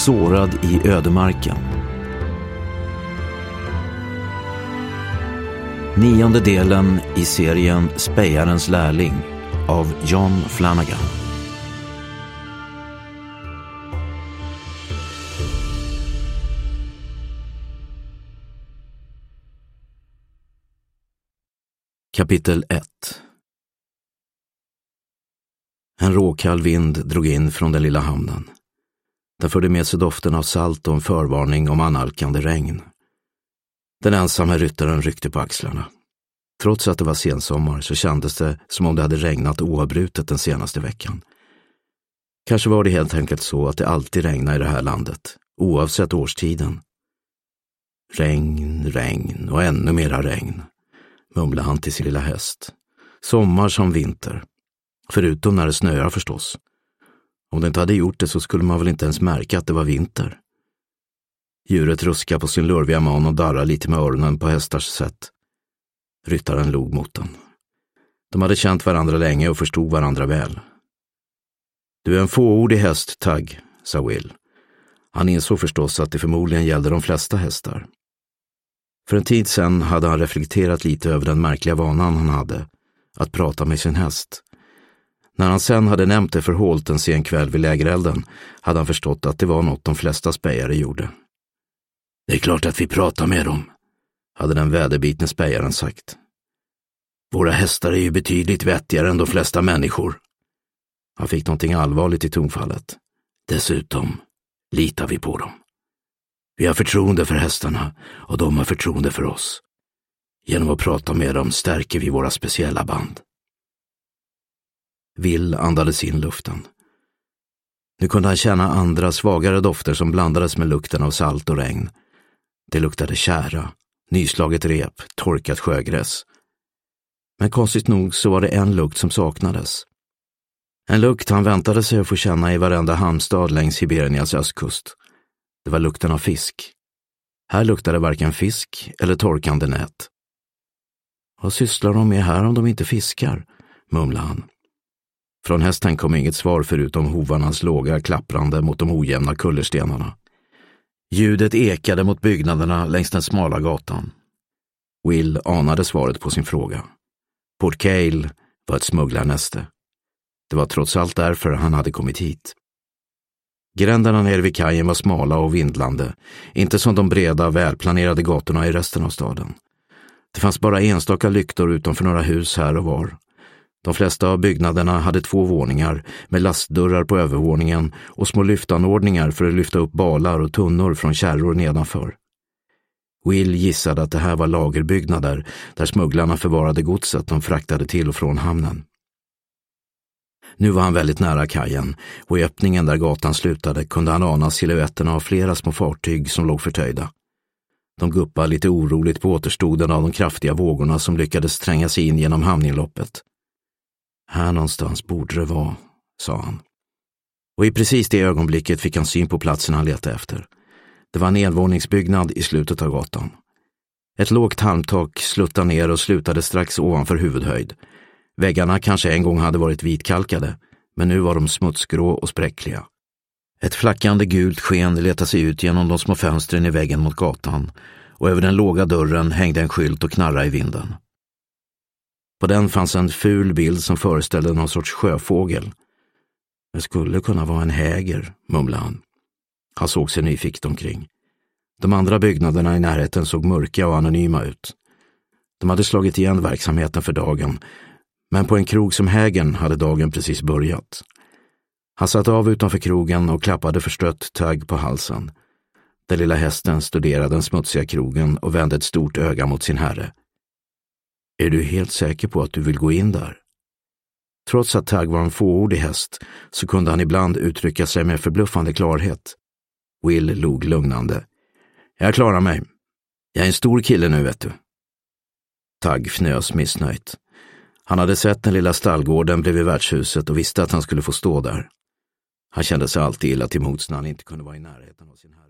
Sårad i ödemarken. 9:e delen i serien Spejarens lärling av John Flanagan. Kapitel 1. En råkall vind drog in från den lilla hamnen. Den förde med sig doften av salt och en förvarning om annalkande regn. Den ensamma ryttaren ryckte på axlarna. Trots att det var sensommar så kändes det som om det hade regnat oavbrutet den senaste veckan. Kanske var det helt enkelt så att det alltid regnar i det här landet, oavsett årstiden. Regn, regn och ännu mera regn, mumlade han till sin lilla häst. Sommar som vinter, förutom när det snöar förstås. Om det inte hade gjort det så skulle man väl inte ens märka att det var vinter. Djuret ruskade på sin lurviga man och darrade lite med öronen på hästars sätt. Ryttaren log mot den. De hade känt varandra länge och förstod varandra väl. Du är en fåordig häst, Tugg, sa Will. Han insåg förstås att det förmodligen gällde de flesta hästar. För en tid sedan hade han reflekterat lite över den märkliga vanan han hade, att prata med sin häst. När han sen hade nämnt det för Holt en sen kväll vid lägerelden hade han förstått att det var något de flesta spejare gjorde. Det är klart att vi pratar med dem, hade den väderbitne spejaren sagt. Våra hästar är ju betydligt vettigare än de flesta människor. Han fick någonting allvarligt i tonfallet. Dessutom litar vi på dem. Vi har förtroende för hästarna och de har förtroende för oss. Genom att prata med dem stärker vi våra speciella band. Will andades in luften. Nu kunde han känna andra svagare dofter som blandades med lukten av salt och regn. Det luktade kära, nyslaget rep, torkat sjögräs. Men konstigt nog så var det en lukt som saknades. En lukt han väntade sig att få känna i varenda hamnstad längs Siberiens östkust. Det var lukten av fisk. Här luktade varken fisk eller torkande nät. Vad sysslar de med här om de inte fiskar, mumlade han. Från hästen kom inget svar förutom hovarnas låga klapprande mot de ojämna kullerstenarna. Ljudet ekade mot byggnaderna längs den smala gatan. Will anade svaret på sin fråga. Port Cale var ett smugglarnäste. Det var trots allt därför han hade kommit hit. Gränderna nere vid kajen var smala och vindlande, inte som de breda, välplanerade gatorna i resten av staden. Det fanns bara enstaka lyktor utanför några hus här och var. De flesta av byggnaderna hade 2 våningar med lastdörrar på övervåningen och små lyftanordningar för att lyfta upp balar och tunnor från kärror nedanför. Will gissade att det här var lagerbyggnader där smugglarna förvarade godset de fraktade till och från hamnen. Nu var han väldigt nära kajen och i öppningen där gatan slutade kunde han ana silhuetterna av flera små fartyg som låg förtöjda. De guppade lite oroligt på återstoden av de kraftiga vågorna som lyckades tränga sig in genom hamninloppet. Här någonstans borde det vara, sa han. Och i precis det ögonblicket fick han syn på platsen han letade efter. Det var en envåningsbyggnad i slutet av gatan. Ett lågt halmtak sluttade ner och slutade strax ovanför huvudhöjd. Väggarna kanske en gång hade varit vitkalkade, men nu var de smutsgrå och spräckliga. Ett flackande gult sken letade sig ut genom de små fönstren i väggen mot gatan och över den låga dörren hängde en skylt och knarrade i vinden. På den fanns en ful bild som föreställde någon sorts sjöfågel. Det skulle kunna vara en häger, mumlade han. Han såg sig nyfiket omkring. De andra byggnaderna i närheten såg mörka och anonyma ut. De hade slagit igen verksamheten för dagen, men på en krog som hägern hade dagen precis börjat. Han satt av utanför krogen och klappade förstrött Tugg på halsen. Den lilla hästen studerade den smutsiga krogen och vände ett stort öga mot sin herre. Är du helt säker på att du vill gå in där? Trots att Tugg var en fåordig häst så kunde han ibland uttrycka sig med förbluffande klarhet. Will log lugnande. Jag klarar mig. Jag är en stor kille nu, vet du. Tugg fnös missnöjt. Han hade sett den lilla stallgården bredvid värdshuset och visste att han skulle få stå där. Han kände sig alltid illa till mods när han inte kunde vara i närheten av sin herre.